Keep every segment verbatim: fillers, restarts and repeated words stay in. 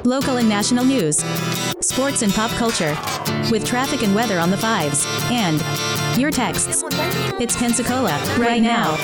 local and national news, sports and pop culture, with traffic and weather on the fives, and your texts. It's Pensacola, right now.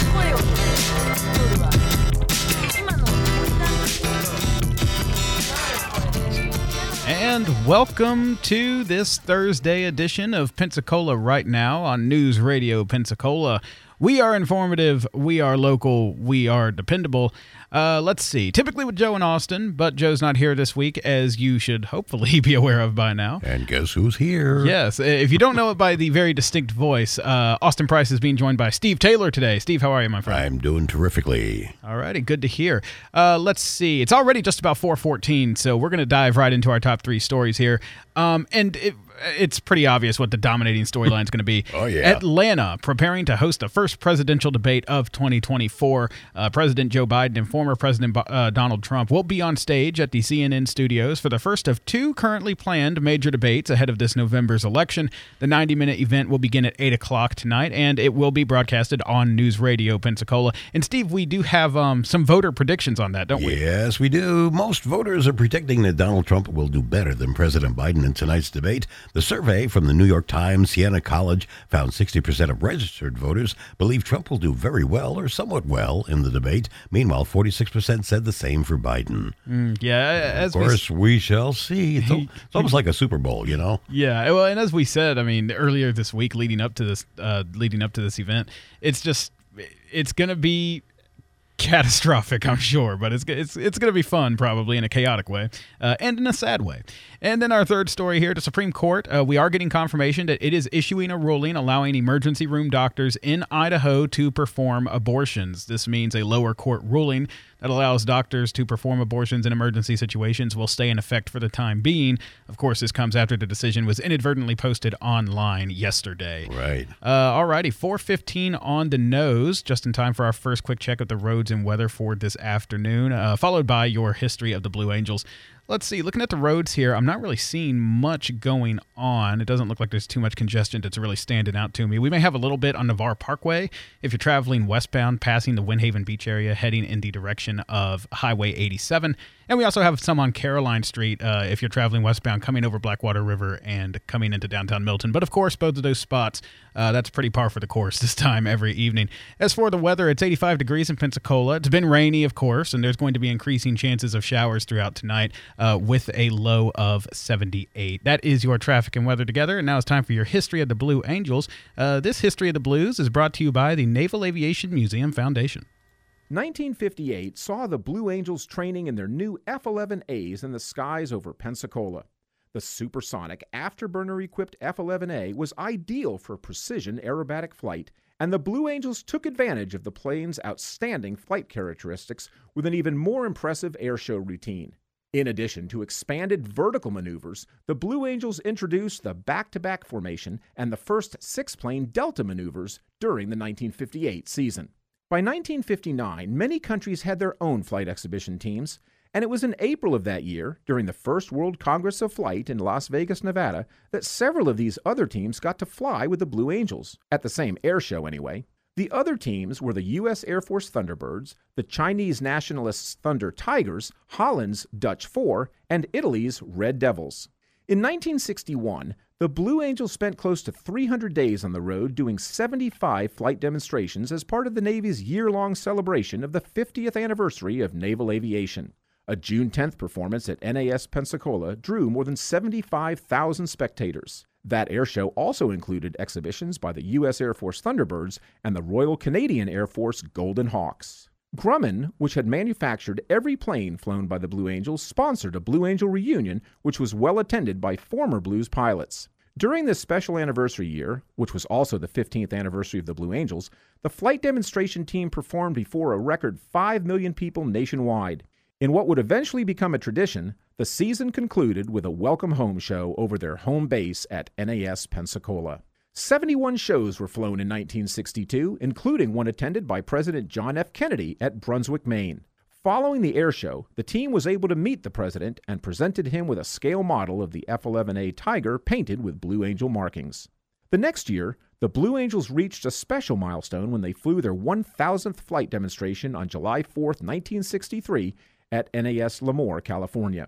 And welcome to this Thursday edition of Pensacola Right Now on News Radio Pensacola. We are informative, we are local, we are dependable. Uh, let's see. Typically with Joe and Austin, but Joe's not here this week, as you should hopefully be aware of by now. And guess who's here? Yes. If you don't know it by the very distinct voice, uh, Austin Price is being joined by Steve Taylor today. Steve, how are you, my friend? I'm doing terrifically. All righty. Good to hear. Uh, let's see. It's already just about four fourteen, so we're going to dive right into our top three stories here. Um, and it, it's pretty obvious what the dominating storyline is going to be. Oh, yeah. Atlanta preparing to host the first presidential debate of twenty twenty-four. Uh, President Joe Biden and former President uh, Donald Trump will be on stage at the C N N studios for the first of two currently planned major debates ahead of this November's election. The ninety-minute event will begin at eight o'clock tonight, and it will be broadcasted on News Radio Pensacola. And, Steve, we do have um, some voter predictions on that, don't we? Yes, we do. Most voters are predicting that Donald Trump will do better than President Biden in tonight's debate. The survey from the New York Times, Siena College, found sixty percent of registered voters believe Trump will do very well or somewhat well in the debate. Meanwhile, forty-six percent said the same for Biden. Mm, yeah, as of course, we, we shall see. It's, al- it's almost like a Super Bowl, you know? Yeah, well, and as we said, I mean, earlier this week, leading up to this, uh, leading up to this event, it's just, it's going to be catastrophic, I'm sure, but it's it's it's going to be fun, probably, in a chaotic way, uh, and in a sad way. And then our third story here, the Supreme Court, uh, we are getting confirmation that it is issuing a ruling allowing emergency room doctors in Idaho to perform abortions. This means a lower court ruling that allows doctors to perform abortions in emergency situations will stay in effect for the time being. Of course, this comes after the decision was inadvertently posted online yesterday. Right. Uh, all righty, four fifteen on the nose, just in time for our first quick check of the roads and weather for this afternoon, uh, followed by your history of the Blue Angels. Let's see, looking at the roads here, I'm not really seeing much going on. It doesn't look like there's too much congestion that's really standing out to me. We may have a little bit on Navarre Parkway if you're traveling westbound, passing the Windhaven Beach area, heading in the direction of Highway eighty-seven. And we also have some on Caroline Street uh, if you're traveling westbound, coming over Blackwater River and coming into downtown Milton. But, of course, both of those spots, uh, that's pretty par for the course this time every evening. As for the weather, it's eighty-five degrees in Pensacola. It's been rainy, of course, and there's going to be increasing chances of showers throughout tonight uh, with a low of seventy-eight. That is your traffic and weather together. And now it's time for your History of the Blue Angels. Uh, this History of the Blues is brought to you by the Naval Aviation Museum Foundation. nineteen fifty-eight saw the Blue Angels training in their new F eleven A's in the skies over Pensacola. The supersonic afterburner-equipped F eleven A was ideal for precision aerobatic flight, and the Blue Angels took advantage of the plane's outstanding flight characteristics with an even more impressive airshow routine. In addition to expanded vertical maneuvers, the Blue Angels introduced the back-to-back formation and the first six-plane Delta maneuvers during the nineteen fifty-eight season. By nineteen fifty-nine, many countries had their own flight exhibition teams, and it was in April of that year, during the First World Congress of Flight in Las Vegas, Nevada, that several of these other teams got to fly with the Blue Angels, at the same air show anyway. The other teams were the U S Air Force Thunderbirds, the Chinese Nationalists' Thunder Tigers, Holland's Dutch Four, and Italy's Red Devils. In nineteen sixty-one, the Blue Angels spent close to three hundred days on the road doing seventy-five flight demonstrations as part of the Navy's year-long celebration of the fiftieth anniversary of naval aviation. A June tenth performance at N A S Pensacola drew more than seventy-five thousand spectators. That airshow also included exhibitions by the U S Air Force Thunderbirds and the Royal Canadian Air Force Golden Hawks. Grumman, which had manufactured every plane flown by the Blue Angels, sponsored a Blue Angel reunion, which was well attended by former Blues pilots. During this special anniversary year, which was also the fifteenth anniversary of the Blue Angels, the flight demonstration team performed before a record five million people nationwide. In what would eventually become a tradition, the season concluded with a welcome home show over their home base at N A S Pensacola. seventy-one shows were flown in nineteen sixty-two, including one attended by President John F. Kennedy at Brunswick, Maine. Following the air show, the team was able to meet the president and presented him with a scale model of the F eleven A Tiger painted with Blue Angel markings. The next year, the Blue Angels reached a special milestone when they flew their one thousandth flight demonstration on July fourth, nineteen sixty-three, at N A S Lemoore, California.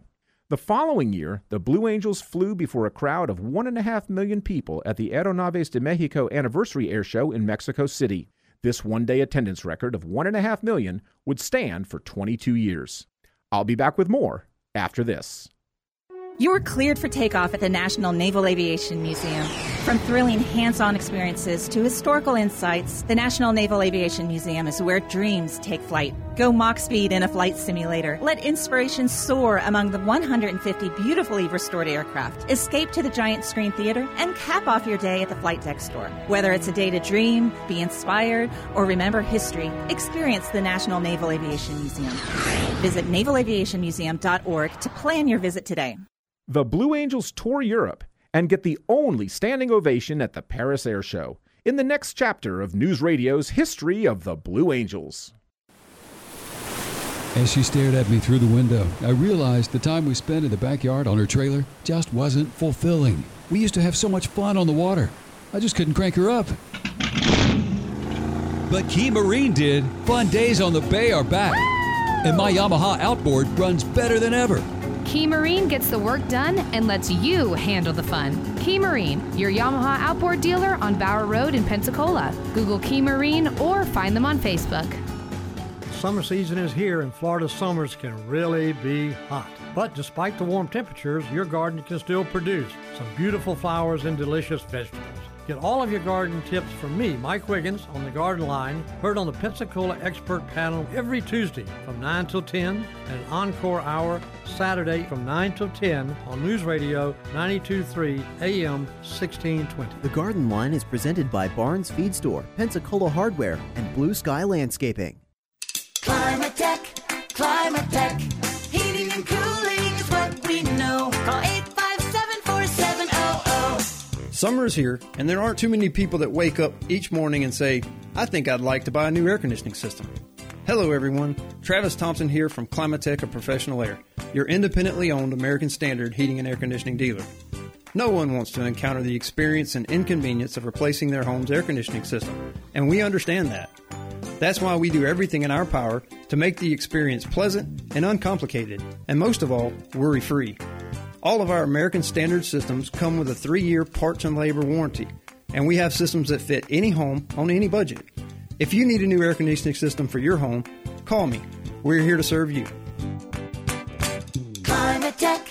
The following year, the Blue Angels flew before a crowd of one and a half million people at the Aeronaves de Mexico Anniversary Air Show in Mexico City. This one-day attendance record of one and a half million would stand for twenty-two years. I'll be back with more after this. You're cleared for takeoff at the National Naval Aviation Museum. From thrilling hands-on experiences to historical insights, the National Naval Aviation Museum is where dreams take flight. Go Mach speed in a flight simulator. Let inspiration soar among the one hundred fifty beautifully restored aircraft. Escape to the giant screen theater and cap off your day at the flight deck store. Whether it's a day to dream, be inspired, or remember history, experience the National Naval Aviation Museum. Visit naval aviation museum dot org to plan your visit today. The Blue Angels tour Europe and get the only standing ovation at the Paris Air Show in the next chapter of News Radio's history of the Blue Angels. As she stared at me through the window, I realized the time we spent in the backyard on her trailer just wasn't fulfilling. We used to have so much fun on the water. I just couldn't crank her up. But Key Marine did. Fun days on the bay are back. And my Yamaha outboard runs better than ever. Key Marine gets the work done and lets you handle the fun. Key Marine, your Yamaha outboard dealer on Bower Road in Pensacola. Google Key Marine or find them on Facebook. Summer season is here and Florida summers can really be hot. But despite the warm temperatures, your garden can still produce some beautiful flowers and delicious vegetables. Get all of your garden tips from me, Mike Wiggins, on the Garden Line, heard on the Pensacola Expert Panel every Tuesday from nine till ten, and an encore hour Saturday from nine till ten on News Radio ninety-two point three A M sixteen twenty. The Garden Line is presented by Barnes Feed Store, Pensacola Hardware, and Blue Sky Landscaping. Climatech, Climatech, heating and cooling is what we know. Call eight five seven, four seven zero zero. Summer is here, and there aren't too many people that wake up each morning and say, I think I'd like to buy a new air conditioning system. Hello, everyone. Travis Thompson here from Climatech of Professional Air, your independently owned American Standard heating and air conditioning dealer. No one wants to encounter the experience and inconvenience of replacing their home's air conditioning system, and we understand that. That's why we do everything in our power to make the experience pleasant and uncomplicated, and most of all, worry-free. All of our American Standard systems come with a three-year parts and labor warranty, and we have systems that fit any home on any budget. If you need a new air conditioning system for your home, call me. We're here to serve you. Climatech,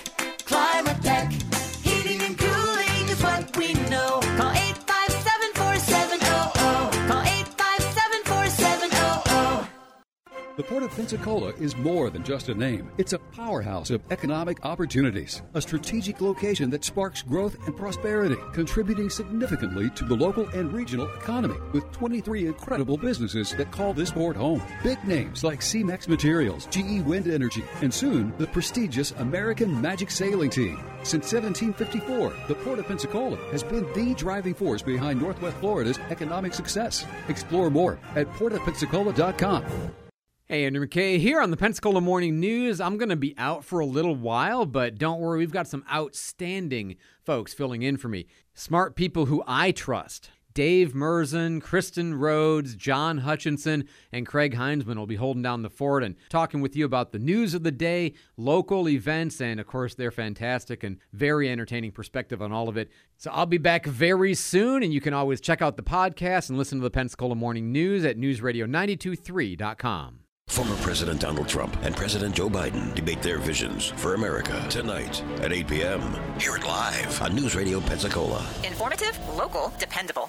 Climatech, heating and cooling is what we know. Call eight five seven, four seven zero zero. Call eight five seven, four seven zero zero. The Port of Pensacola is more than just a name. It's a powerhouse of economic opportunities, a strategic location that sparks growth and prosperity, contributing significantly to the local and regional economy, with twenty-three incredible businesses that call this port home. Big names like C-Mex Materials, G E Wind Energy, and soon the prestigious American Magic Sailing Team. Since seventeen fifty-four, the Port of Pensacola has been the driving force behind Northwest Florida's economic success. Explore more at port of pensacola dot com. Hey, Andrew McKay here on the Pensacola Morning News. I'm going to be out for a little while, but don't worry, we've got some outstanding folks filling in for me. Smart people who I trust. Dave Merzan, Kristen Rhodes, John Hutchinson, and Craig Heinzman will be holding down the fort and talking with you about the news of the day, local events, and of course their fantastic and very entertaining perspective on all of it. So I'll be back very soon, and you can always check out the podcast and listen to the Pensacola Morning News at news radio nine two three dot com. Former President Donald Trump and President Joe Biden debate their visions for America tonight at eight p.m. Hear it live on News Radio Pensacola. Informative, local, dependable.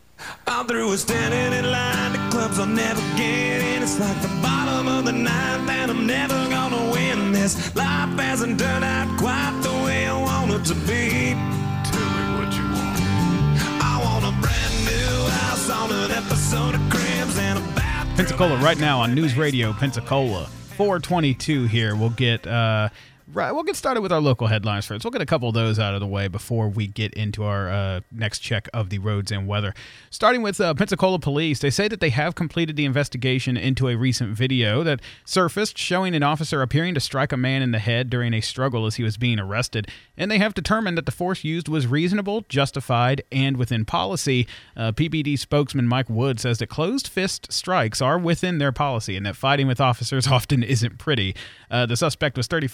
I'm through with standing in line. The clubs I'll never get in. It's like the bottom of the ninth, and I'm never gonna win this. Life hasn't turned out quite the way I want it to be. Tell me what you want. I want a brand new house on an episode of Cribs and a Pensacola right now on News Radio Pensacola. four twenty-two here. We'll get uh, right. We'll get started with our local headlines first. We'll get a couple of those out of the way before we get into our uh, next check of the roads and weather. Starting with uh, Pensacola police, they say that they have completed the investigation into a recent video that surfaced showing an officer appearing to strike a man in the head during a struggle as he was being arrested, and they have determined that the force used was reasonable, justified, and within policy. Uh, P B D spokesman Mike Wood says that closed fist strikes are within their policy and that fighting with officers often isn't pretty. Uh, the suspect was thirty-five-year-old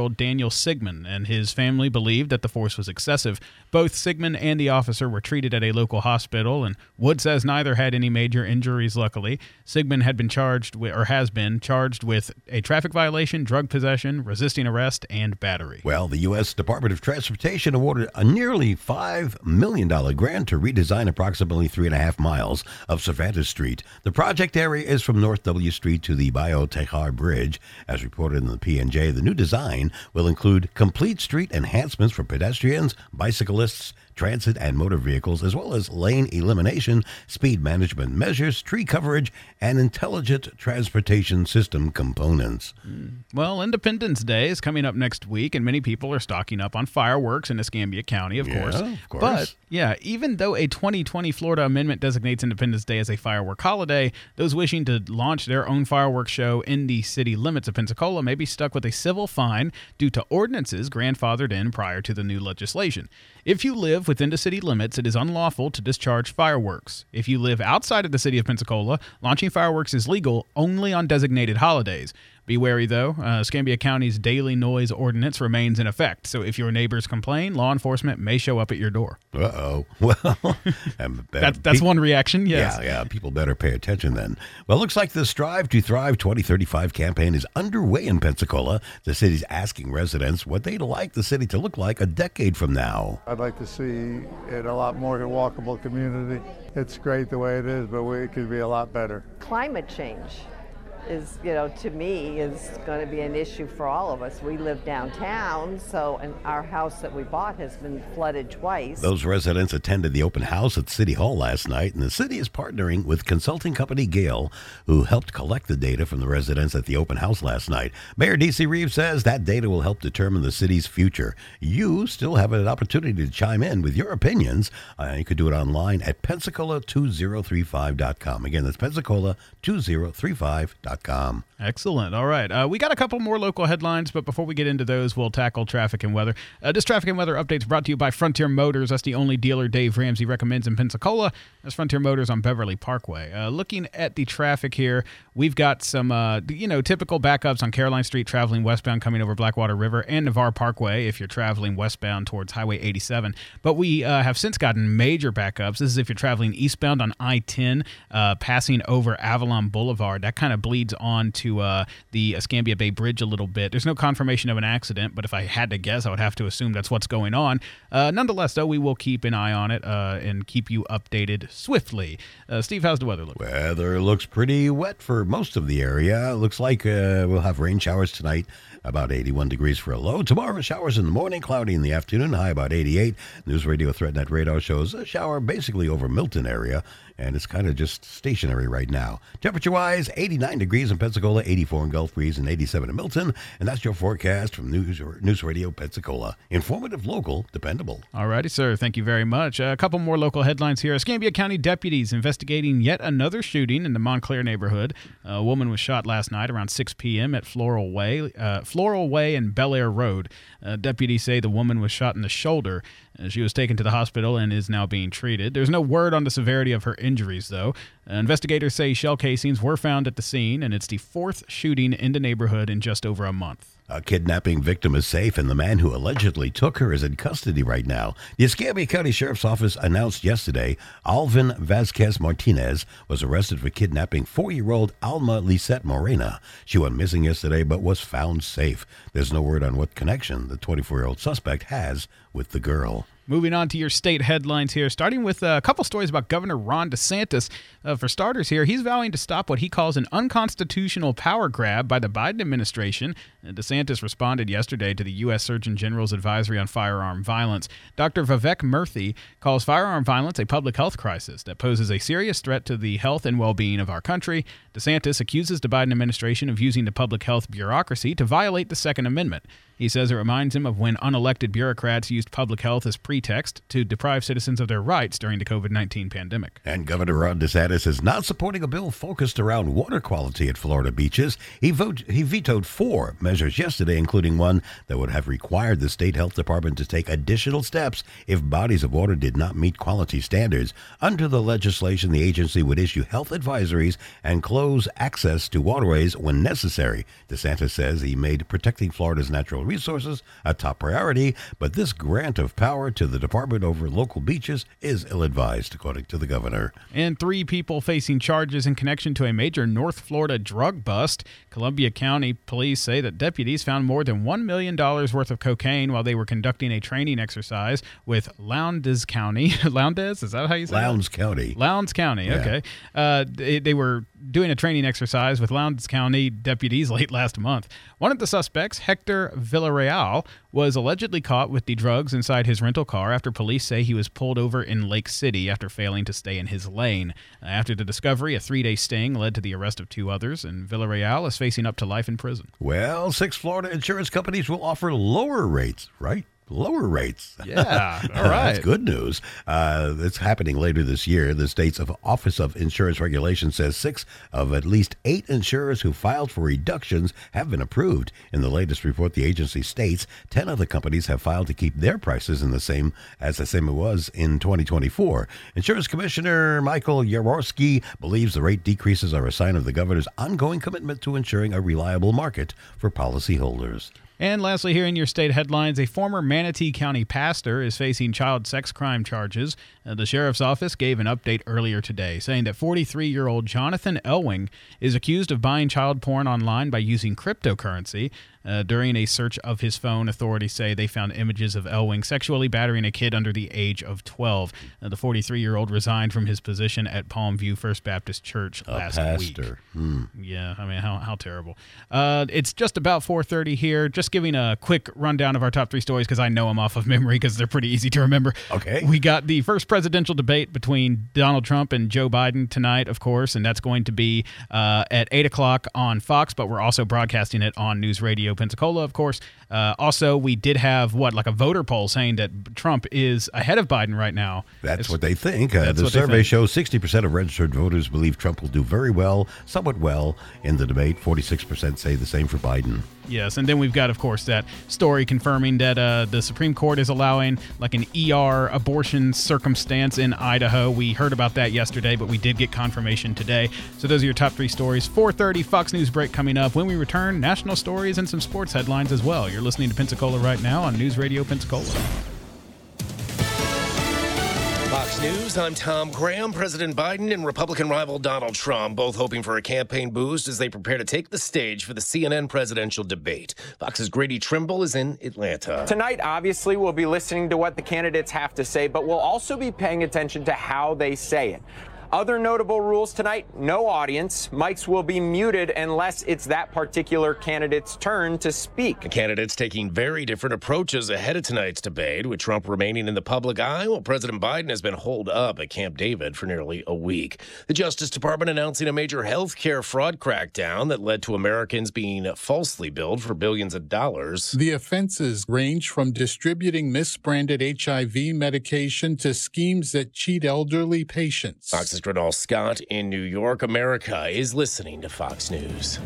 twenty-four-year-old Daniel Sigmund, and his family believed that the force was excessive. Both Sigmund and the officer were treated at a local hospital, and Wood says neither had any major injuries, luckily. Sigmund had been charged with, or has been charged with a traffic violation, drug possession, resisting arrest, and battery. Well, the U S Department of Transportation awarded a nearly five million dollars grant to redesign approximately three and a half miles of Cervantes Street. The project area is from North W Street to the Bio Tejar Bridge. As reported in the P and J, the new design will include complete street enhancements for pedestrians, bicyclists, transit and motor vehicles, as well as lane elimination, speed management measures, tree coverage, and intelligent transportation system components. Mm. Well, Independence Day is coming up next week, and many people are stocking up on fireworks in Escambia County, of Yeah, course. of course. But, yeah, even though a twenty twenty Florida amendment designates Independence Day as a firework holiday, those wishing to launch their own fireworks show in the city limits of Pensacola may be stuck with a civil fine due to ordinances grandfathered in prior to the new legislation. If you live within the city limits, it is unlawful to discharge fireworks. If you live outside of the city of Pensacola, launching fireworks is legal only on designated holidays. Be wary, though. Uh, Escambia County's daily noise ordinance remains in effect, so if your neighbors complain, law enforcement may show up at your door. Uh-oh. Well, that, that's one reaction, yes. Yeah, yeah, people better pay attention then. Well, it looks like the Strive to Thrive twenty thirty-five campaign is underway in Pensacola. The city's asking residents what they'd like the city to look like a decade from now. I'd like to see it a lot more a walkable community. It's great the way it is, but we, it could be a lot better. Climate change is, you know, to me, is going to be an issue for all of us. We live downtown, so and our house that we bought has been flooded twice. Those residents attended the open house at City Hall last night, and the city is partnering with consulting company Gale, who helped collect the data from the residents at the open house last night. Mayor D C Reeves says that data will help determine the city's future. You still have an opportunity to chime in with your opinions. Uh, you could do it online at Pensacola two thousand thirty-five dot com. Again, that's Pensacola two thousand thirty-five dot com. Excellent. All right. Uh, we got a couple more local headlines, but before we get into those, we'll tackle traffic and weather. Uh, this traffic and weather update is brought to you by Frontier Motors. That's the only dealer Dave Ramsey recommends in Pensacola. That's Frontier Motors on Beverly Parkway. Uh, looking at the traffic here, we've got some, uh, you know, typical backups on Caroline Street traveling westbound coming over Blackwater River and Navarre Parkway if you're traveling westbound towards Highway eighty-seven. But we uh, have since gotten major backups. This is if you're traveling eastbound on I ten, uh, passing over Avalon Boulevard. That kind of bleeds on to uh, the Escambia Bay Bridge a little bit. There's no confirmation of an accident, but if I had to guess, I would have to assume that's what's going on. Uh, nonetheless, though, we will keep an eye on it uh, and keep you updated swiftly. Uh, Steve, how's the weather look? Weather looks pretty wet for most of the area. Looks like uh, we'll have rain showers tonight, about eighty-one degrees for a low. Tomorrow, showers in the morning, cloudy in the afternoon, high about eighty-eight. News Radio ThreatNet Radar shows a shower basically over Milton area, and it's kind of just stationary right now. Temperature-wise, eighty-nine degrees in Pensacola, eighty-four in Gulf Breeze, and eighty-seven in Milton. And that's your forecast from News, News Radio Pensacola. Informative, local, dependable. All righty, sir. Thank you very much. Uh, a couple more local headlines here. Escambia County deputies investigating yet another shooting in the Montclair neighborhood. A woman was shot last night around six p.m. at Floral Way, uh, Floral Way and Bel Air Road. Uh, deputies say the woman was shot in the shoulder. Uh, she was taken to the hospital and is now being treated. There's no word on the severity of her injuries, though. Uh, investigators say shell casings were found at the scene, and it's the fourth shooting in the neighborhood in just over a month. A kidnapping victim is safe, and the man who allegedly took her is in custody right now. The Escambia County Sheriff's Office announced yesterday Alvin Vasquez Martinez was arrested for kidnapping four-year-old Alma Lisette Morena. She went missing yesterday but was found safe. There's no word on what connection the twenty-four-year-old suspect has with the girl. Moving on to your state headlines here, starting with a couple stories about Governor Ron DeSantis. Uh, for starters here, he's vowing to stop what he calls an unconstitutional power grab by the Biden administration. Uh, DeSantis responded yesterday to the U S Surgeon General's advisory on firearm violence. Doctor Vivek Murthy calls firearm violence a public health crisis that poses a serious threat to the health and well-being of our country. DeSantis accuses the Biden administration of using the public health bureaucracy to violate the Second Amendment. He says it reminds him of when unelected bureaucrats used public health as pretext to deprive citizens of their rights during the covid nineteen pandemic. And Governor Ron DeSantis is not supporting a bill focused around water quality at Florida beaches. He, vote, he vetoed four measures yesterday, including one that would have required the state health department to take additional steps if bodies of water did not meet quality standards. Under the legislation, the agency would issue health advisories and close access to waterways when necessary. DeSantis says he made protecting Florida's natural resources a top priority, but this grant of power to the department over local beaches is ill-advised, according to the governor. And three people facing charges in connection to a major North Florida drug bust. Columbia County police say that deputies found more than one million dollars worth of cocaine while they were conducting a training exercise with Lowndes County. Lowndes? Is that how you say it? Lowndes County. Lowndes County, Yeah. okay. Uh, they, they were doing a training exercise with Lowndes County deputies late last month. One of the suspects, Hector Villarreal, was allegedly caught with the drugs inside his rental car after police say he was pulled over in Lake City after failing to stay in his lane. After the discovery, a three-day sting led to the arrest of two others, and Villarreal is facing up to life in prison. Well, six Florida insurance companies will offer lower rates, right? Lower rates. Yeah, all right. That's good news. Uh, it's happening later this year. The state's Office of Insurance Regulation says six of at least eight insurers who filed for reductions have been approved. In the latest report, the agency states ten of the companies have filed to keep their prices in the same as the same it was in twenty twenty-four. Insurance Commissioner Michael Jaworski believes the rate decreases are a sign of the governor's ongoing commitment to ensuring a reliable market for policyholders. And lastly, here in your state headlines, a former Manatee County pastor is facing child sex crime charges. Uh, the sheriff's office gave an update earlier today, saying that forty-three-year-old Jonathan Elwing is accused of buying child porn online by using cryptocurrency. Uh, during a search of his phone, authorities say they found images of Elwing sexually battering a kid under the age of twelve. Uh, the forty-three-year-old resigned from his position at Palm View First Baptist Church A last pastor. week. Hmm. Yeah, I mean, how how terrible. Uh, it's just about four thirty here. Just giving a quick rundown of our top three stories because I know them off of memory because they're pretty easy to remember. Okay. We got the first presidential debate between Donald Trump and Joe Biden tonight, of course, and that's going to be uh, at eight o'clock on Fox, but we're also broadcasting it on News Radio Pensacola, of course. Uh, also, we did have, what, like a voter poll saying that Trump is ahead of Biden right now. That's It's- what they think. Uh, that's the what they survey think. shows sixty percent of registered voters believe Trump will do very well, somewhat well, in the debate. forty-six percent say the same for Biden. Yes, and then we've got, of course, that story confirming that uh, the Supreme Court is allowing like an E R abortion circumstance in Idaho. We heard about that yesterday, but we did get confirmation today. So those are your top three stories. four thirty Fox News break coming up. When we return, national stories and some sports headlines as well. You're listening to Pensacola right now on News Radio Pensacola. Fox News, I'm Tom Graham. President Biden and Republican rival Donald Trump both hoping for a campaign boost as they prepare to take the stage for the C N N presidential debate. Fox's Grady Trimble is in Atlanta. Tonight, obviously, we'll be listening to what the candidates have to say, but we'll also be paying attention to how they say it. Other notable rules tonight, no audience. Mics will be muted unless it's that particular candidate's turn to speak. The candidates taking very different approaches ahead of tonight's debate, with Trump remaining in the public eye while President Biden has been holed up at Camp David for nearly a week. The Justice Department announcing a major health care fraud crackdown that led to Americans being falsely billed for billions of dollars. The offenses range from distributing misbranded H I V medication to schemes that cheat elderly patients. Fox's Grenell Scott in New York. America is listening to Fox News.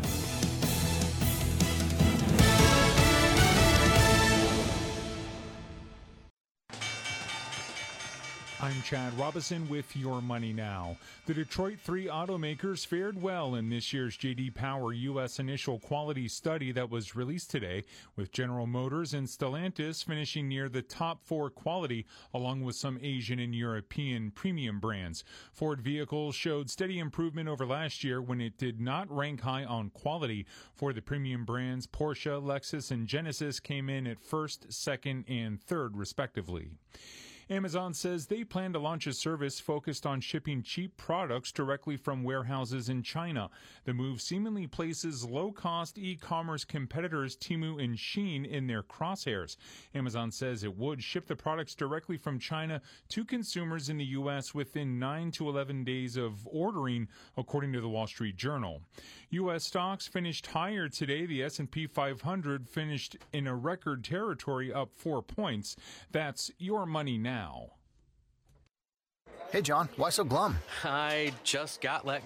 I'm Chad Robinson with Your Money Now. The Detroit three automakers fared well in this year's J D Power U S Initial Quality Study that was released today, with General Motors and Stellantis finishing near the top four quality, along with some Asian and European premium brands. Ford vehicles showed steady improvement over last year when it did not rank high on quality. For the premium brands, Porsche, Lexus, and Genesis came in at first, second, and third, respectively. Amazon says they plan to launch a service focused on shipping cheap products directly from warehouses in China. The move seemingly places low-cost e-commerce competitors Temu and Shein in their crosshairs. Amazon says it would ship the products directly from China to consumers in the U S within nine to eleven days of ordering, according to the Wall Street Journal. U S stocks finished higher today. The S and P five hundred finished in a record territory, up four points. That's Your Money Now. Hey, John, why so glum? I just got let go.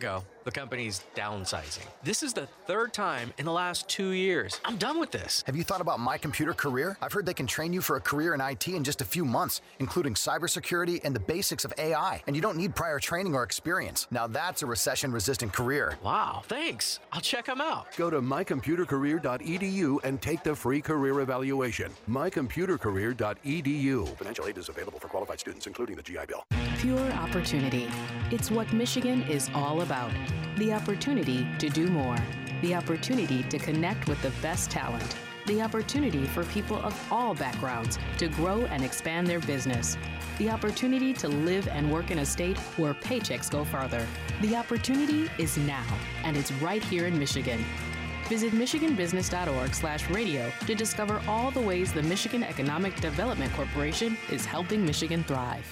The company's downsizing. This is the third time in the last two years. I'm done with this. Have you thought about My Computer Career? I've heard they can train you for a career in I T in just a few months, including cybersecurity and the basics of A I. And you don't need prior training or experience. Now that's a recession-resistant career. Wow, thanks. I'll check them out. Go to my computer career dot e d u and take the free career evaluation. my computer career dot e d u. Financial aid is available for qualified students, including the G I Bill. Pure opportunity. It's what Michigan is all about. The opportunity to do more. The opportunity to connect with the best talent. The opportunity for people of all backgrounds to grow and expand their business. The opportunity to live and work in a state where paychecks go farther. The opportunity is now, and it's right here in Michigan. Visit michigan business dot org slash radio to discover all the ways the Michigan Economic Development Corporation is helping Michigan thrive.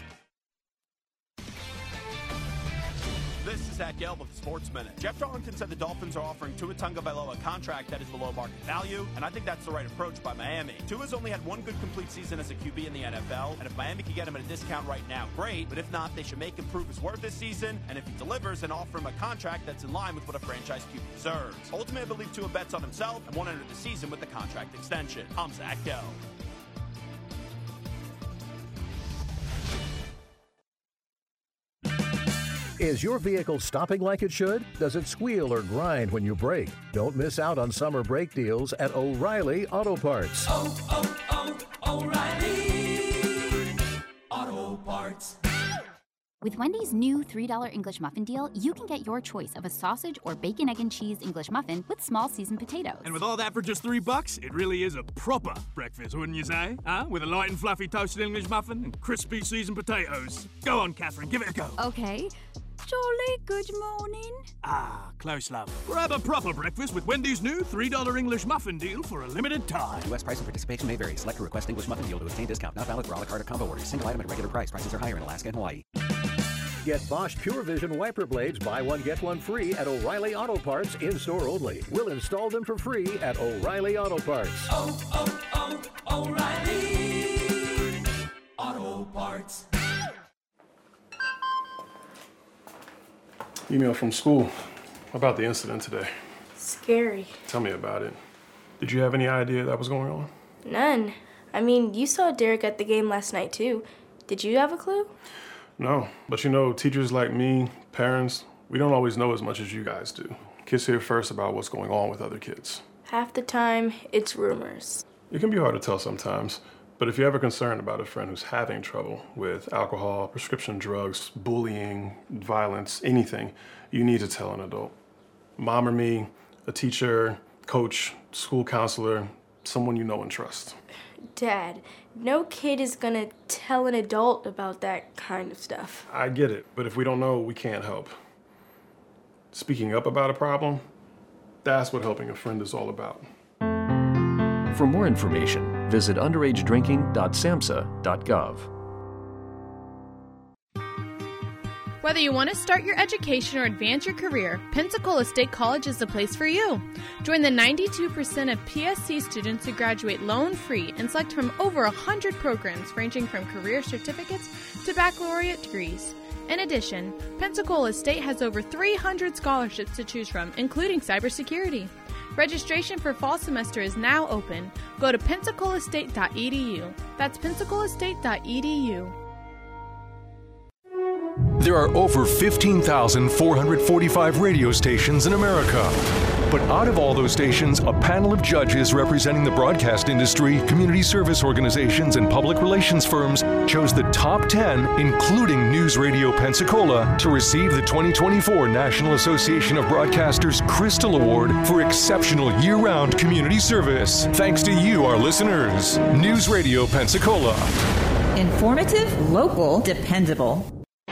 This is Zach Gelb with the Sports Minute. Jeff Darlington said the Dolphins are offering Tua Tagovailoa a contract that is below market value, and I think that's the right approach by Miami. Tua's only had one good complete season as a Q B in the N F L, and if Miami can get him at a discount right now, great. But if not, they should make him prove his worth this season, and if he delivers, then offer him a contract that's in line with what a franchise Q B deserves. Ultimately, I believe Tua bets on himself and won't enter the season with the contract extension. I'm Zach Gelb. Is your vehicle stopping like it should? Does it squeal or grind when you brake? Don't miss out on summer brake deals at O'Reilly Auto Parts. Oh, oh, oh, O'Reilly Auto Parts. With Wendy's new three dollar English muffin deal, you can get your choice of a sausage or bacon, egg, and cheese English muffin with small seasoned potatoes. And with all that for just three bucks, it really is a proper breakfast, wouldn't you say? Huh? With a light and fluffy toasted English muffin and crispy seasoned potatoes. Go on, Catherine, give it a go. Okay. Jolly good morning. Ah, close love. Grab a proper breakfast with Wendy's new three dollar English muffin deal for a limited time. U S price and participation may vary. Select a request English muffin deal to obtain discount. Not valid for a la carte or combo orders. Single item at regular price. Prices are higher in Alaska and Hawaii. Get Bosch Pure Vision wiper blades, buy one, get one free at O'Reilly Auto Parts, in-store only. We'll install them for free at O'Reilly Auto Parts. Oh, oh, oh, O'Reilly Auto Parts. Email from school about the incident today. Scary. Tell me about it. Did you have any idea that was going on? None. I mean, you saw Derek at the game last night, too. Did you have a clue? No, but you know, teachers like me, parents, we don't always know as much as you guys do. Kids hear first about what's going on with other kids. Half the time, it's rumors. It can be hard to tell sometimes, but if you're ever concerned about a friend who's having trouble with alcohol, prescription drugs, bullying, violence, anything, you need to tell an adult. Mom or me, a teacher, coach, school counselor, someone you know and trust. Dad, no kid is gonna tell an adult about that kind of stuff. I get it, but if we don't know, we can't help. Speaking up about a problem, that's what helping a friend is all about. For more information, visit underage drinking dot samhsa dot gov. Whether you want to start your education or advance your career, Pensacola State College is the place for you. Join the ninety-two percent of P S C students who graduate loan-free and select from over one hundred programs ranging from career certificates to baccalaureate degrees. In addition, Pensacola State has over three hundred scholarships to choose from, including cybersecurity. Registration for fall semester is now open. Go to pensacola state dot e d u. That's pensacola state dot e d u. There are over fifteen thousand four hundred forty-five radio stations in America. But out of all those stations, a panel of judges representing the broadcast industry, community service organizations, and public relations firms chose the top ten, including News Radio Pensacola, to receive the twenty twenty-four National Association of Broadcasters Crystal Award for exceptional year-round community service. Thanks to you, our listeners. News Radio Pensacola. Informative, local, dependable.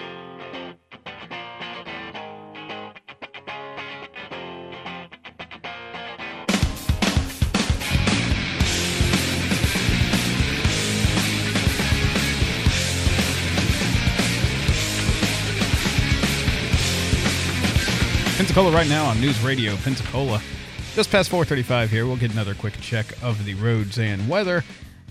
Pensacola right now on News Radio Pensacola. Just past four thirty-five here. We'll get another quick check of the roads and weather.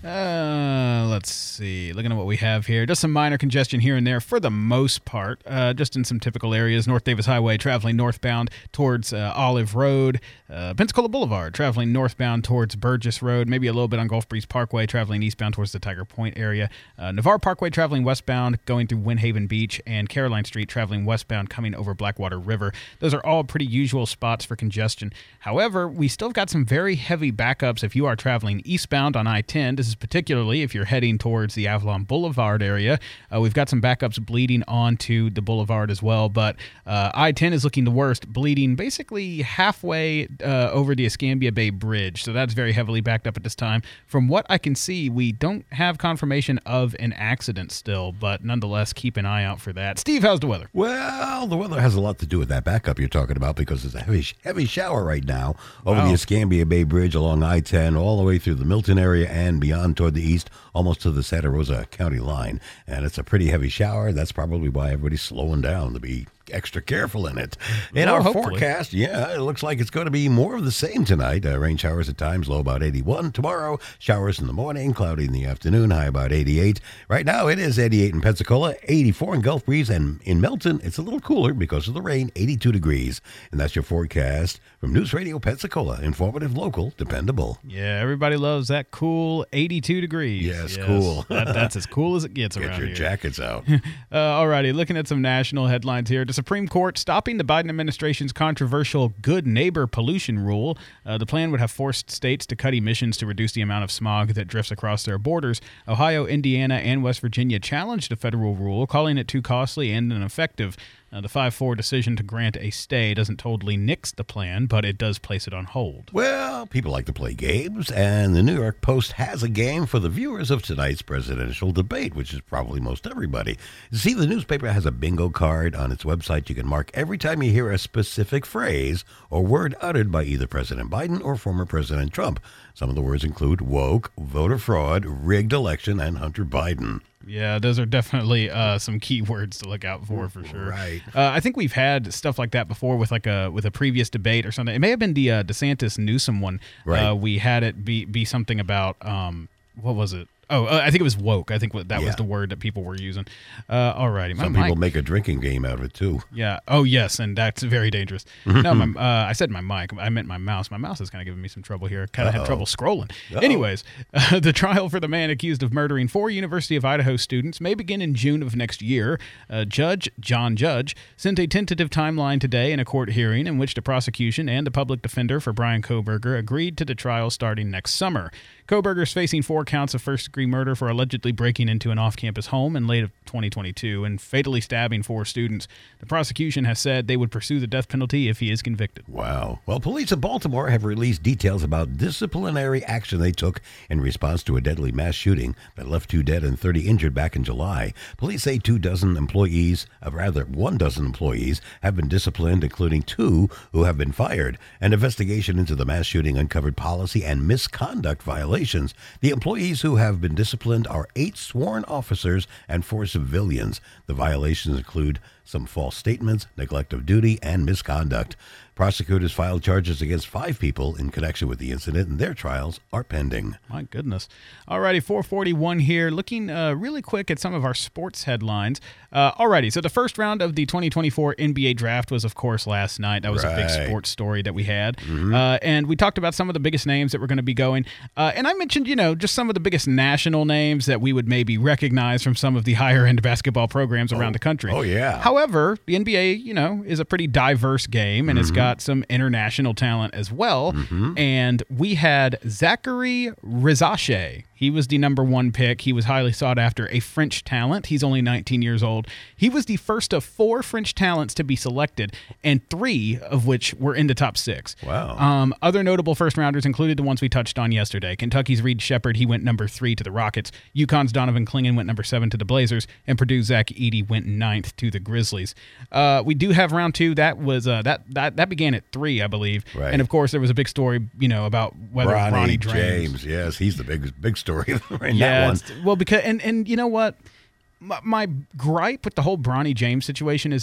Uh, let's see. Looking at what we have here, just some minor congestion here and there for the most part, uh, just in some typical areas. North Davis Highway traveling northbound towards uh, Olive Road. Uh, Pensacola Boulevard traveling northbound towards Burgess Road. Maybe a little bit on Gulf Breeze Parkway traveling eastbound towards the Tiger Point area. Uh, Navarre Parkway traveling westbound going through Windhaven Beach, and Caroline Street traveling westbound coming over Blackwater River. Those are all pretty usual spots for congestion. However, we still got some very heavy backups if you are traveling eastbound on I ten. This is particularly if you're heading towards the Avalon Boulevard area. Uh, we've got some backups bleeding onto the boulevard as well, but uh, I ten is looking the worst, bleeding basically halfway uh, over the Escambia Bay Bridge, so that's very heavily backed up at this time. From what I can see, we don't have confirmation of an accident still, but nonetheless, keep an eye out for that. Steve, how's the weather? Well, the weather has a lot to do with that backup you're talking about, because there's a heavy, heavy shower right now over Wow. the Escambia Bay Bridge along I ten, all the way through the Milton area and beyond toward the east, almost to the Santa Rosa County line. And it's a pretty heavy shower. That's probably why everybody's slowing down to be extra careful in it. In Well, our hopefully. forecast, yeah, it looks like it's going to be more of the same tonight. Uh, rain showers at times, low about eighty-one. Tomorrow, showers in the morning, cloudy in the afternoon, high about eighty-eight. Right now, it is eighty-eight in Pensacola, eighty-four in Gulf Breeze, and in Milton, it's a little cooler because of the rain, eighty-two degrees. And that's your forecast from News Radio Pensacola. Informative, local, dependable. Yeah, everybody loves that cool eighty-two degrees. Yes, cool. that, that's as cool as it gets Get around your here. jackets out. Uh, alrighty, looking at some national headlines here. The Supreme Court stopping the Biden administration's controversial Good Neighbor pollution rule. Uh, the plan would have forced states to cut emissions to reduce the amount of smog that drifts across their borders. Ohio, Indiana, and West Virginia challenged the federal rule, calling it too costly and ineffective. Uh, the five four decision to grant a stay doesn't totally nix the plan, but it does place it on hold. Well, people like to play games, and the New York Post has a game for the viewers of tonight's presidential debate, which is probably most everybody. You see, the newspaper has a bingo card on its website you can mark every time you hear a specific phrase or word uttered by either President Biden or former President Trump. Some of the words include woke, voter fraud, rigged election, and Hunter Biden. Yeah, those are definitely uh, some key words to look out for, for sure. Right. Uh, I think we've had stuff like that before with like a with a previous debate or something. It may have been the uh, DeSantis Newsom one. Right. Uh, we had it be be something about um, what was it? Oh, uh, I think it was woke. I think that Yeah. was the word that people were using. Uh, all righty. My Some people mic- make a drinking game out of it, too. Yeah. Oh, yes, and that's very dangerous. no, my, uh, I said my mic. I meant my mouse. My mouse is kind of giving me some trouble here. Kind of had Uh-oh. trouble scrolling. Uh-oh. Anyways, uh, the trial for the man accused of murdering four University of Idaho students may begin in June of next year. Uh, Judge John Judge sent a tentative timeline today in a court hearing in which the prosecution and the public defender for Brian Kohberger agreed to the trial starting next summer. Kohberger is facing four counts of first-degree murder for allegedly breaking into an off-campus home in late of twenty twenty-two and fatally stabbing four students. The prosecution has said they would pursue the death penalty if he is convicted. Wow. Well, police in Baltimore have released details about disciplinary action they took in response to a deadly mass shooting that left two dead and thirty injured back in July. Police say two dozen employees, uh, rather one dozen employees, have been disciplined, including two who have been fired. An investigation into the mass shooting uncovered policy and misconduct violations. The employees who have been disciplined are eight sworn officers and four civilians. The violations include some false statements, neglect of duty, and misconduct. Prosecutors filed charges against five people in connection with the incident, and their trials are pending. My goodness. Alrighty, four forty-one here. Looking uh, really quick at some of our sports headlines. Uh, alrighty, so the first round of the twenty twenty-four N B A draft was, of course, last night. That was a big Right. sports story that we had. Mhm. Uh, and we talked about some of the biggest names that were going to be going. Uh, and I mentioned, you know, just some of the biggest national names that we would maybe recognize from some of the higher-end basketball programs around the country. Oh, yeah. However, the N B A, you know, is a pretty diverse game, and it's Mhm. got some international talent as well. Mhm. And we had Zachary Rizache. He was the number one pick. He was highly sought after, a French talent. He's only nineteen years old. He was the first of four French talents to be selected, and three of which were in the top six. Wow. Um, other notable first-rounders included the ones we touched on yesterday. Kentucky's Reed Shepherd, he went number three to the Rockets. UConn's Donovan Clingan went number seven to the Blazers, and Purdue's Zach Edey went ninth to the Grizzlies. Uh, we do have round two. That was uh, that that that began at three, I believe. Right. And of course, there was a big story, you know, about whether Ronnie, Ronnie James. Yes, he's the big big story in yeah, that one. it's- well, because and and you know what, my, my gripe with the whole Bronny James situation is that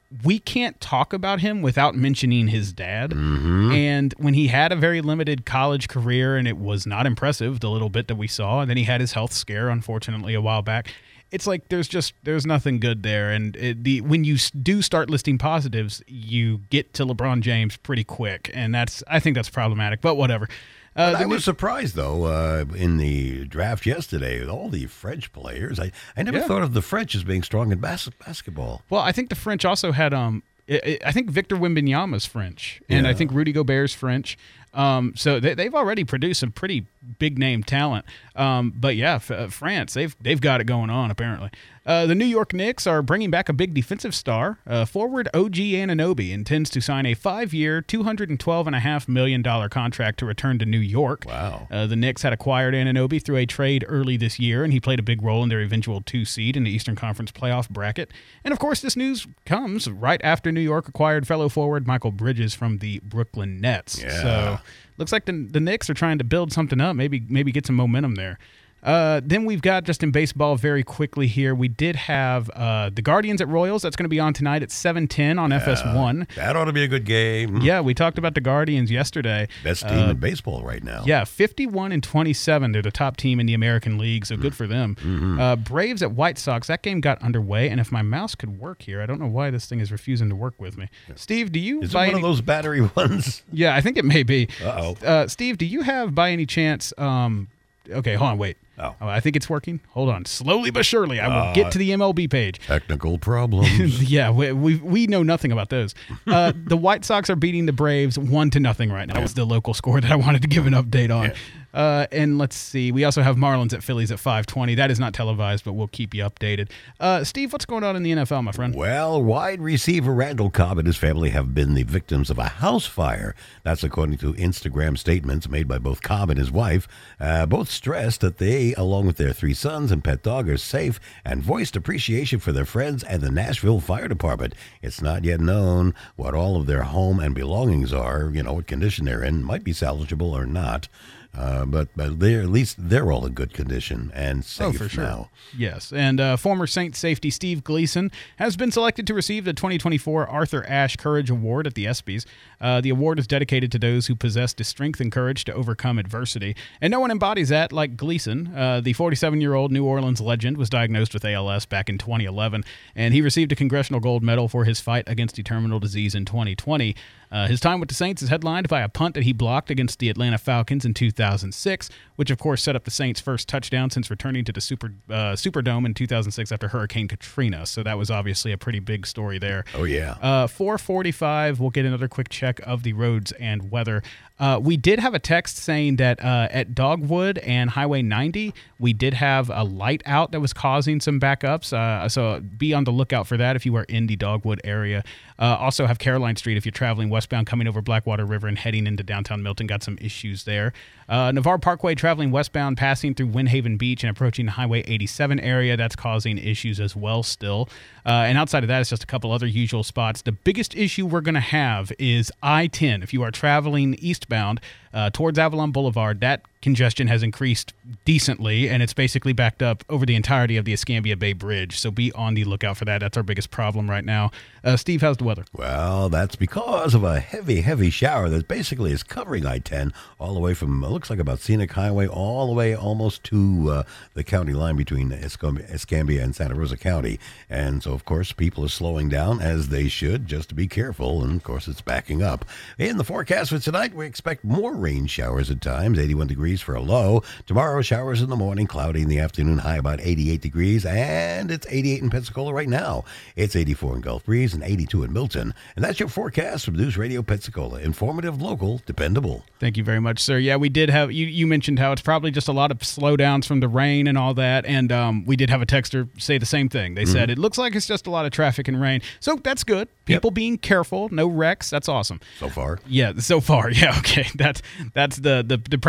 we can't talk about him without mentioning his dad. Mm-hmm. And when he had a very limited college career and it was not impressive, the little bit that we saw, and then he had his health scare, unfortunately, a while back. It's like there's just there's nothing good there, and it, the when you s- do start listing positives, you get to LeBron James pretty quick, and that's I think that's problematic. But whatever. Uh, But I the was surprised, though, uh, in the draft yesterday, with all the French players. I, I never Yeah. thought of the French as being strong in bas- basketball. Well, I think the French also had um, I, I- I think Victor Wembanyama's French, and I Yeah. think Rudy Gobert's French. Um, so they, they've already produced some pretty big name talent. Um, but yeah, f- uh, France, they've they've got it going on apparently. Uh, the New York Knicks are bringing back a big defensive star. Uh, forward O G Anunoby intends to sign a five-year, two hundred twelve point five million dollars contract to return to New York. Wow. Uh, the Knicks had acquired Anunoby through a trade early this year, and he played a big role in their eventual two-seed in the Eastern Conference playoff bracket. And, of course, this news comes right after New York acquired fellow forward Michael Bridges from the Brooklyn Nets. Yeah. So looks like the, the Knicks are trying to build something up, maybe maybe get some momentum there. Uh, then we've got, just in baseball very quickly here, we did have uh, the Guardians at Royals. That's going to be on tonight at seven ten on F S one. That ought to be a good game. Yeah, we talked about the Guardians yesterday. Best team Uh, in baseball right now. Yeah, fifty-one and twenty-seven. They're the top team in the American League, so good for them. Mm-hmm. Uh, Braves at White Sox. That game got underway, and if my mouse could work here, I don't know why this thing is refusing to work with me. Steve, do you? Is it by one any- of those battery ones? Yeah, I think it may be. Uh-oh. Uh, Steve, do you have by any chance? Um, okay, hold on, wait. Oh. I think it's working. Hold on. Slowly but surely, I will Uh, get to the M L B page. Technical problems. yeah, we, we we know nothing about those. Uh, the White Sox are beating the Braves one to nothing right now. That was the local score that I wanted to give an update on. Yeah. Uh, and let's see. We also have Marlins at Phillies at five twenty. That is not televised, but we'll keep you updated. Uh, Steve, what's going on in the N F L, my friend? Well, wide receiver Randall Cobb and his family have been the victims of a house fire. That's according to Instagram statements made by both Cobb and his wife. Uh, both stressed that they, along with their three sons and pet dog, are safe and voiced appreciation for their friends and the Nashville Fire Department. It's not yet known what all of their home and belongings are, you know, what condition they're in, might be salvageable or not. Uh, but but they're at least they're all in good condition and safe Oh, for sure. now. Yes, and uh, former Saints safety Steve Gleason has been selected to receive the twenty twenty-four Arthur Ashe Courage Award at the ESPYs. Uh, the award is dedicated to those who possess the strength and courage to overcome adversity, and no one embodies that like Gleason. Uh, the forty-seven-year-old New Orleans legend was diagnosed with A L S back in twenty eleven, and he received a Congressional Gold Medal for his fight against the terminal disease in twenty twenty. Uh, his time with the Saints is headlined by a punt that he blocked against the Atlanta Falcons in two thousand six, which of course set up the Saints' first touchdown since returning to the Super uh, Superdome in two thousand six after Hurricane Katrina. So that was obviously a pretty big story there. Oh, yeah. Uh, four forty-five, we'll get another quick check of the roads and weather. Uh, we did have a text saying that uh, at Dogwood and Highway ninety, we did have a light out that was causing some backups. Uh, so be on the lookout for that if you are in the Dogwood area. Uh, also have Caroline Street if you're traveling westbound coming over Blackwater River and heading into downtown Milton. Got some issues there. Uh, Navarre Parkway traveling westbound passing through Windhaven Beach and approaching the Highway eighty-seven area. That's causing issues as well still. Uh, and outside of that, it's just a couple other usual spots. The biggest issue we're going to have is I ten. If you are traveling eastbound uh, towards Avalon Boulevard, that congestion has increased decently, and it's basically backed up over the entirety of the Escambia Bay Bridge. So be on the lookout for that. That's our biggest problem right now. Uh, Steve, how's the weather? Well, that's because of a heavy, heavy shower that basically is covering I ten all the way from, it looks like about Scenic Highway, all the way almost to uh, the county line between Escambia, Escambia and Santa Rosa County. And so, of course, people are slowing down as they should, just to be careful. And, of course, it's backing up. In the forecast for tonight, we expect more rain showers at times, eighty-one degrees for a low. Tomorrow, showers in the morning, cloudy in the afternoon, high about eighty-eight degrees. And it's eighty-eight in Pensacola right now. It's eighty-four in Gulf Breeze and eighty-two in Milton. And that's your forecast from News Radio Pensacola. Informative, local, dependable. Thank you very much, sir. Yeah, we did have, you, you mentioned how it's probably just a lot of slowdowns from the rain and all that, and um, we did have a texter say the same thing. They mm-hmm. said, it looks like it's just a lot of traffic and rain. So that's good. People yep. being careful, no wrecks, that's awesome. So far. Yeah, so far. Yeah, okay. That's, that's the, the, the practical outlook.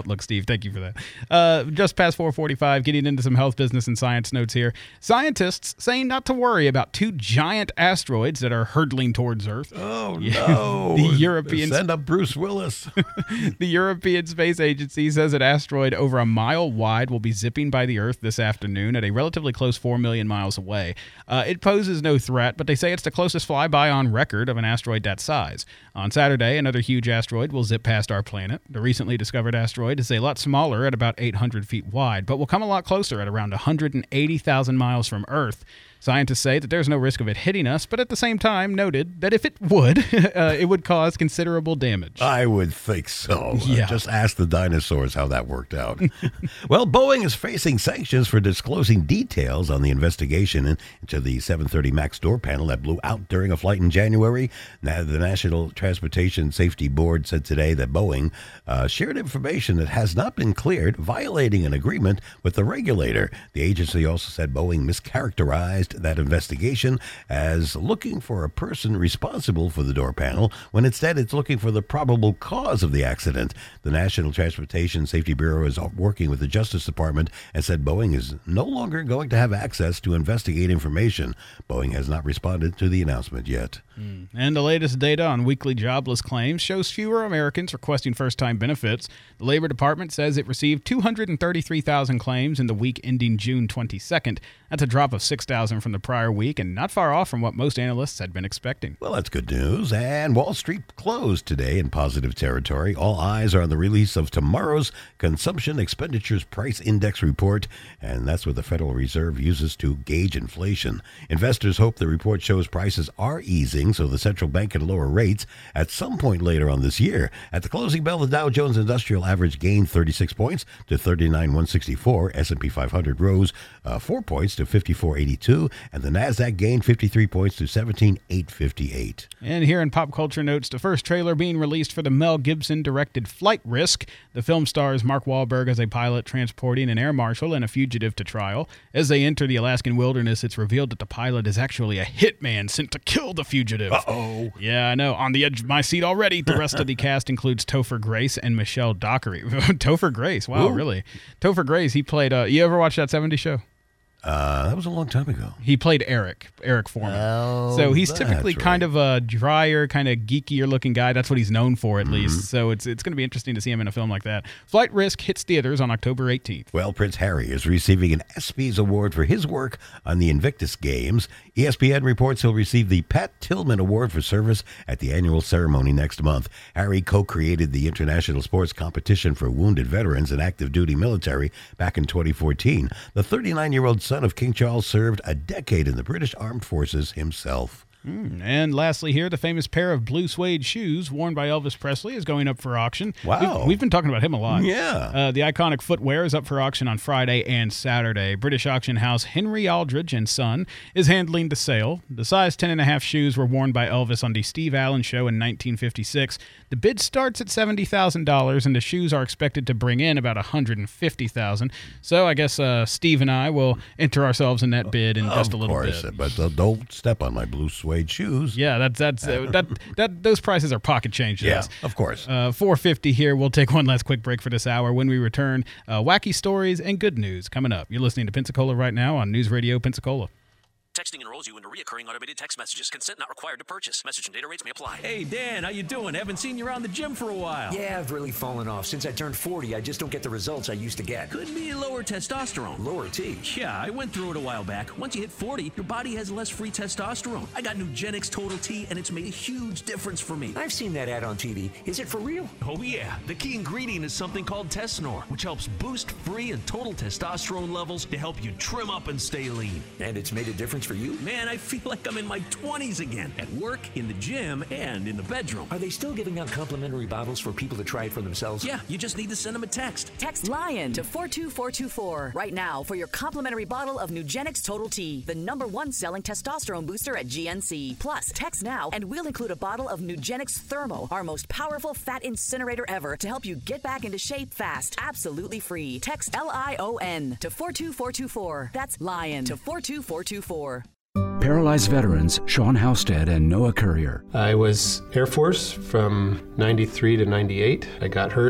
look, Steve. Thank you for that. Uh, just past four forty-five, getting into some health, business, and science notes here. Scientists saying not to worry about two giant asteroids that are hurtling towards Earth. Oh, Yeah. no. The European Send up Bruce Willis. The European Space Agency says an asteroid over a mile wide will be zipping by the Earth this afternoon at a relatively close four million miles away. Uh, it poses no threat, but they say it's the closest flyby on record of an asteroid that size. On Saturday, another huge asteroid will zip past our planet. The recently discovered asteroid is a lot smaller at about eight hundred feet wide, but will come a lot closer at around one hundred eighty thousand miles from Earth. Scientists say that there's no risk of it hitting us, but at the same time noted that if it would, uh, it would cause considerable damage. I would think so. Yeah. Uh, just ask the dinosaurs how that worked out. Well, Boeing is facing sanctions for disclosing details on the investigation into the seven thirty MAX door panel that blew out during a flight in January. Now, the National Transportation Safety Board said today that Boeing uh, shared information that has not been cleared, violating an agreement with the regulator. The agency also said Boeing mischaracterized that investigation as looking for a person responsible for the door panel, when instead it's looking for the probable cause of the accident. The National Transportation Safety Bureau is working with the Justice Department and said Boeing is no longer going to have access to investigate information. Boeing has not responded to the announcement yet. Mm. And the latest data on weekly jobless claims shows fewer Americans requesting first-time benefits. The Labor Department says it received two hundred thirty-three thousand claims in the week ending June twenty-second. That's a drop of six thousand from the prior week and not far off from what most analysts had been expecting. Well, that's good news. And Wall Street closed today in positive territory. All eyes are on the release of tomorrow's Consumption Expenditures Price Index report, and that's what the Federal Reserve uses to gauge inflation. Investors hope the report shows prices are easing so the central bank can lower rates at some point later on this year. At the closing bell, the Dow Jones Industrial Average gained thirty-six points to thirty-nine thousand one hundred sixty-four. S and P five hundred rose uh, four points to fifty-four eighty-two, and the Nasdaq gained fifty-three points to seventeen thousand eight hundred fifty-eight. And here in pop culture notes, the first trailer being released for the Mel Gibson-directed Flight Risk. The film stars Mark Wahlberg as a pilot transporting an air marshal and a fugitive to trial. As they enter the Alaskan wilderness, it's revealed that the pilot is actually a hitman sent to kill the fugitive. Uh-oh. Yeah, I know. On the edge of my seat already. The rest of the cast includes Topher Grace and Michelle Dockery. Topher Grace. Wow, Ooh. really? Topher Grace, he played... Uh, you ever watch that seventies show? Uh, that was a long time ago. He played Eric, Eric Foreman. Oh, so he's that's typically right. kind of a drier, kind of geekier looking guy. That's what he's known for, at Mm-hmm. least. So it's it's going to be interesting to see him in a film like that. Flight Risk hits theaters on October eighteenth. Well, Prince Harry is receiving an ESPYs award for his work on the Invictus Games. E S P N reports he'll receive the Pat Tillman Award for service at the annual ceremony next month. Harry co-created the international sports competition for wounded veterans and active duty military back in twenty fourteen. The thirty-nine-year-old son of King Charles served a decade in the British Armed Forces himself. Mm, and lastly here, the famous pair of blue suede shoes worn by Elvis Presley is going up for auction. Wow. We've, we've been talking about him a lot. Yeah. Uh, the iconic footwear is up for auction on Friday and Saturday. British auction house Henry Aldridge and Son is handling the sale. The size ten and a half shoes were worn by Elvis on the Steve Allen Show in nineteen fifty-six. The bid starts at seventy thousand dollars, and the shoes are expected to bring in about one hundred fifty thousand dollars. So I guess uh, Steve and I will enter ourselves in that bid in just a little course, bit. But uh, don't step on my blue suede shoes. Yeah, that's that's uh, that that those prices are pocket change. Yeah, yes. of course. Uh, four fifty here. We'll take one last quick break for this hour. When we return, uh, wacky stories and good news coming up. You're listening to Pensacola right now on News Radio Pensacola. Texting enrolls you into reoccurring automated text messages. Consent not required to purchase. Message and data rates may apply. Hey, Dan, how you doing? Haven't seen you around the gym for a while. Yeah, I've really fallen off. Since I turned forty, I just don't get the results I used to get. Could be lower testosterone. Lower T? Yeah, I went through it a while back. Once you hit forty, your body has less free testosterone. I got Nugenix Total T, and it's made a huge difference for me. I've seen that ad on T V. Is it for real? Oh, yeah. The key ingredient is something called Tesnor, which helps boost free and total testosterone levels to help you trim up and stay lean. And it's made a difference for you? Man, I feel like I'm in my twenties again. At work, in the gym, and in the bedroom. Are they still giving out complimentary bottles for people to try it for themselves? Yeah, you just need to send them a text. Text LION to four two four two four right now for your complimentary bottle of Nugenix Total T, the number one selling testosterone booster at G N C. Plus, text now and we'll include a bottle of Nugenix Thermo, our most powerful fat incinerator ever, to help you get back into shape fast. Absolutely free. Text L I O N to four two four two four. That's LION to four two four two four. Paralyzed veterans Sean Housted and Noah Courier. I was Air Force from ninety-three to ninety-eight. I got hurt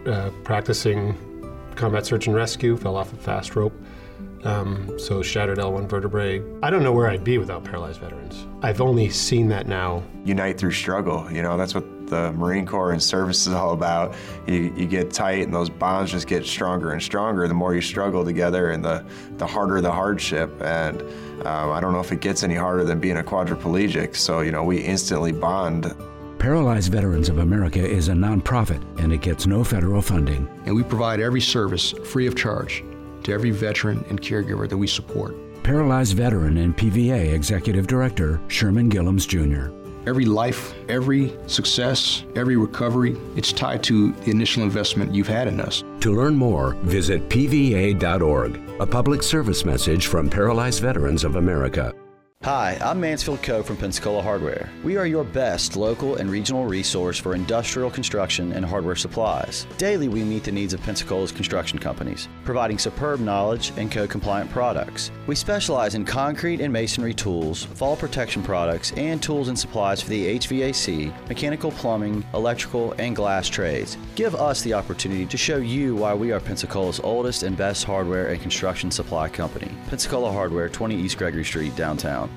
uh, practicing combat search and rescue, fell off a fast rope, um, so shattered L one vertebrae. I don't know where I'd be without paralyzed veterans. I've only seen that now. Unite through struggle, you know, that's what the Marine Corps and service is all about. You, you get tight and those bonds just get stronger and stronger the more you struggle together, and the, the harder the hardship. And um, I don't know if it gets any harder than being a quadriplegic, so, you know, we instantly bond. Paralyzed Veterans of America is a nonprofit, and it gets no federal funding. And we provide every service free of charge to every veteran and caregiver that we support. Paralyzed Veteran and P V A Executive Director Sherman Gillums, Junior Every life, every success, every recovery, it's tied to the initial investment you've had in us. To learn more, visit P V A dot org, a public service message from Paralyzed Veterans of America. Hi, I'm Mansfield Coe from Pensacola Hardware. We are your best local and regional resource for industrial construction and hardware supplies. Daily, we meet the needs of Pensacola's construction companies, providing superb knowledge and code-compliant products. We specialize in concrete and masonry tools, fall protection products, and tools and supplies for the H V A C, mechanical, plumbing, electrical, and glass trades. Give us the opportunity to show you why we are Pensacola's oldest and best hardware and construction supply company. Pensacola Hardware, twenty East Gregory Street, downtown.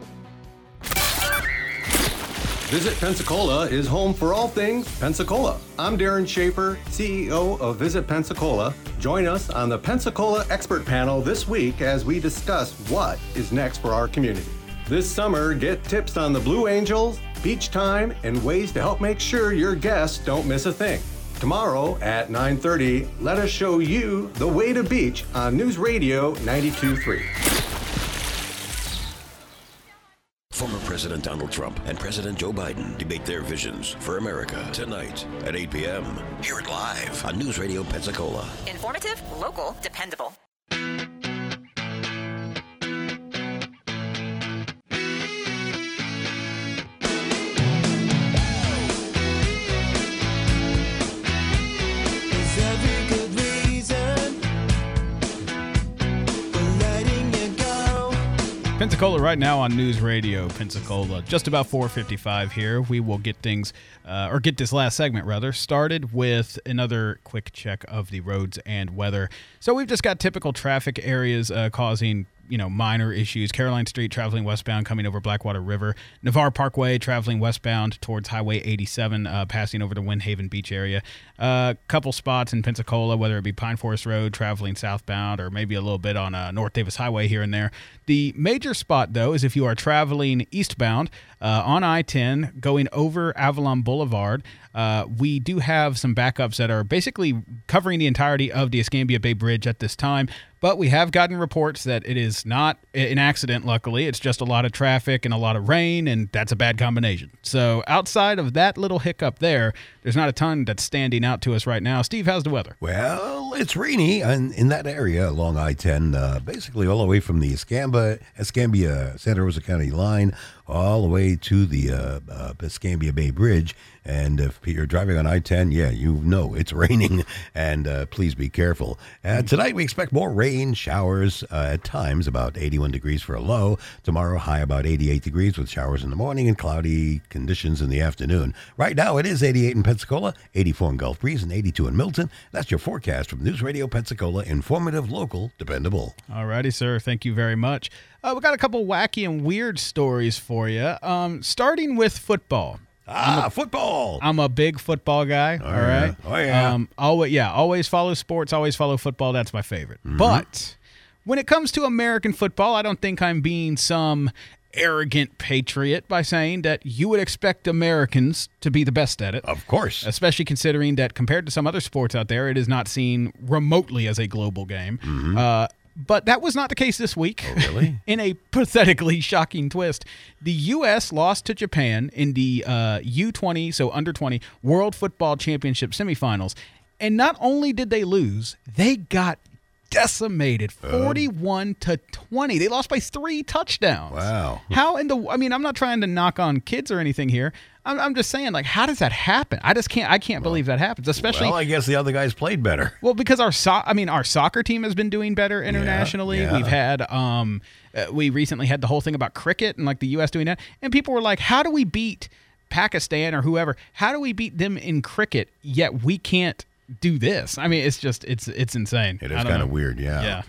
Visit Pensacola is home for all things Pensacola. I'm Darren Schaefer, C E O of Visit Pensacola. Join us on the Pensacola Expert Panel this week as we discuss what is next for our community. This summer, get tips on the Blue Angels, beach time, and ways to help make sure your guests don't miss a thing. Tomorrow at nine thirty, let us show you the way to beach on News Radio ninety-two point three. Former President Donald Trump and President Joe Biden debate their visions for America tonight at eight p.m. Hear it live on News Radio Pensacola. Informative, local, dependable. Pensacola right now on News Radio Pensacola. Just about four fifty-five here. We will get things, uh, or get this last segment rather, started with another quick check of the roads and weather. So we've just got typical traffic areas uh, causing, you know, minor issues. Caroline Street traveling westbound coming over Blackwater River. Navarre Parkway traveling westbound towards Highway eighty-seven, uh, passing over the Windhaven Beach area. A uh, couple spots in Pensacola, whether it be Pine Forest Road traveling southbound or maybe a little bit on uh, North Davis Highway here and there. The major spot, though, is if you are traveling eastbound uh, on I ten going over Avalon Boulevard. Uh, we do have some backups that are basically covering the entirety of the Escambia Bay Bridge at this time, but we have gotten reports that it is not an accident, luckily. It's just a lot of traffic and a lot of rain, and that's a bad combination. So outside of that little hiccup there, there's not a ton that's standing out to us right now. Steve, how's the weather? Well, it's rainy in, in that area along I ten, uh, basically all the way from the Escambia, Escambia Santa Rosa County line all the way to the uh, uh, Escambia Bay Bridge. And if you're driving on I ten, yeah, you know it's raining, and uh, please be careful. Uh, tonight, we expect more rain, showers uh, at times, about eighty-one degrees for a low. Tomorrow, high about eighty-eight degrees with showers in the morning and cloudy conditions in the afternoon. Right now, it is eighty-eight in Pensacola, eighty-four in Gulf Breeze, and eighty-two in Milton. That's your forecast from News Radio Pensacola, informative, local, dependable. All righty, sir. Thank you very much. Uh, we got a couple wacky and weird stories for you, um, starting with football. Ah, I'm a, football. I'm a big football guy. Oh, all right. Yeah. Oh, yeah. Um, always, yeah, always follow sports, always follow football. That's my favorite. Mm-hmm. But when it comes to American football, I don't think I'm being some arrogant patriot by saying that you would expect Americans to be the best at it. Of course. Especially considering that compared to some other sports out there, it is not seen remotely as a global game. Mm-hmm. Uh, But that was not the case this week. Oh, really? In a pathetically shocking twist, the U S lost to Japan in the uh, U twenty, so under twenty, World Football Championship semifinals. And not only did they lose, they got decimated, forty-one to twenty. They lost by three touchdowns. Wow. How in the, I mean, I'm not trying to knock on kids or anything here. I'm, I'm just saying, like, how does that happen? I just can't, I can't well, believe that happens, especially. Well, I guess the other guys played better. Well, because our, so, I mean, our soccer team has been doing better internationally. Yeah, yeah. We've had, um, uh, we recently had the whole thing about cricket and like the U S doing that. And people were like, how do we beat Pakistan or whoever? How do we beat them in cricket, yet we can't do this? I mean, it's just it's it's insane. It I is don't kind of know. weird, yeah. Yeah.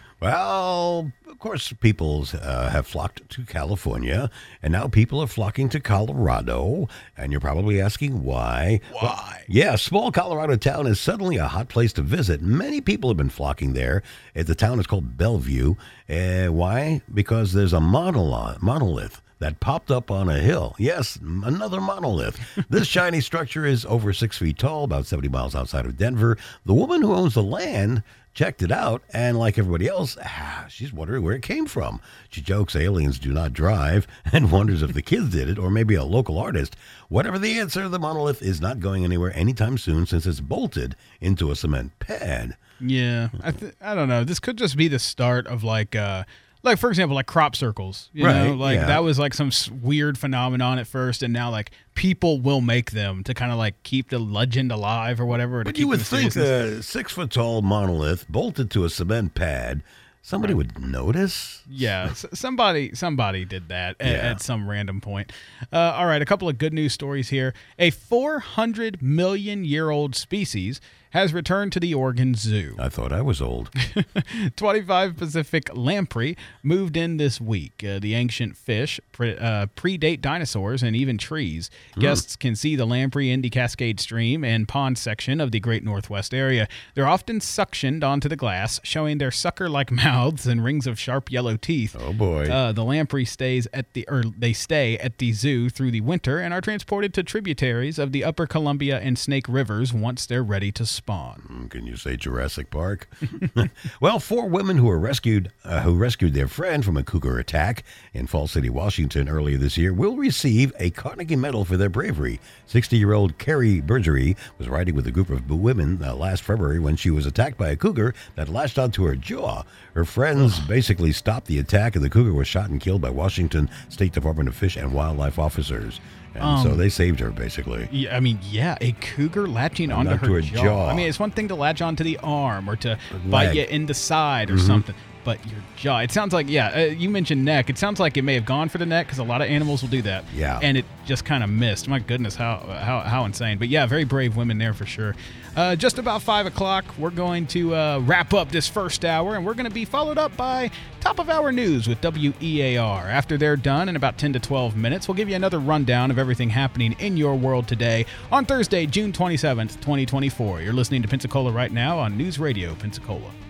Well, of course, people uh, have flocked to California, and now people are flocking to Colorado, and you're probably asking why. Why? Well, yeah, small Colorado town is suddenly a hot place to visit. Many people have been flocking there. Uh, The town is called Bellevue. Uh, why? Because there's a monolith, monolith that popped up on a hill. Yes, another monolith. This shiny structure is over six feet tall, about seventy miles outside of Denver. The woman who owns the land checked it out, and like everybody else, ah, she's wondering where it came from. She jokes aliens do not drive and wonders if the kids did it or maybe a local artist. Whatever the answer, the monolith is not going anywhere anytime soon since it's bolted into a cement pad. Yeah, I th- I don't know. This could just be the start of like, uh, like for example, like crop circles. You Right, know, like yeah. that was like some s- weird phenomenon at first, and now like people will make them to kind of like keep the legend alive or whatever. To But keep you would the think seriousness. a six-foot-tall monolith bolted to a cement pad, somebody would notice. Yeah, s- somebody somebody did that at, Yeah. at some random point. Uh, all right, a couple of good news stories here. A four hundred million year old species has returned to the Oregon Zoo. I thought I was old. twenty-five Pacific lamprey moved in this week. Uh, the ancient fish pre- uh, predate dinosaurs and even trees. Hmm. Guests can see the lamprey in the Cascade Stream and pond section of the Great Northwest area. They're often suctioned onto the glass, showing their sucker-like mouths and rings of sharp yellow teeth. Oh boy! Uh, the lamprey stays at the or they stay at the zoo through the winter and are transported to tributaries of the Upper Columbia and Snake Rivers once they're ready to spawn. Can you say Jurassic Park? Well, four women who were rescued, uh, who rescued their friend from a cougar attack in Falls City, Washington, earlier this year, will receive a Carnegie Medal for their bravery. sixty-year-old Carrie Bergery was riding with a group of women uh, last February when she was attacked by a cougar that lashed onto her jaw. Her friends basically stopped the attack, and the cougar was shot and killed by Washington State Department of Fish and Wildlife officers. And so Um, they saved her, basically. Yeah, I mean, yeah, a cougar latching onto Onto her her jaw. jaw. I mean, it's one thing to latch onto the arm or to bite leg. you in the side or Mhm. something, but your jaw. It sounds like, yeah, uh, you mentioned neck. It sounds like it may have gone for the neck because a lot of animals will do that. Yeah. And it just kind of missed. My goodness, how how how insane. But yeah, very brave women there for sure. Uh, just about five o'clock, we're going to uh, wrap up this first hour, and we're going to be followed up by top of hour news with W E A R. After they're done in about ten to twelve minutes, we'll give you another rundown of everything happening in your world today on Thursday, June twenty-seventh, twenty twenty-four. You're listening to Pensacola right now on News Radio Pensacola.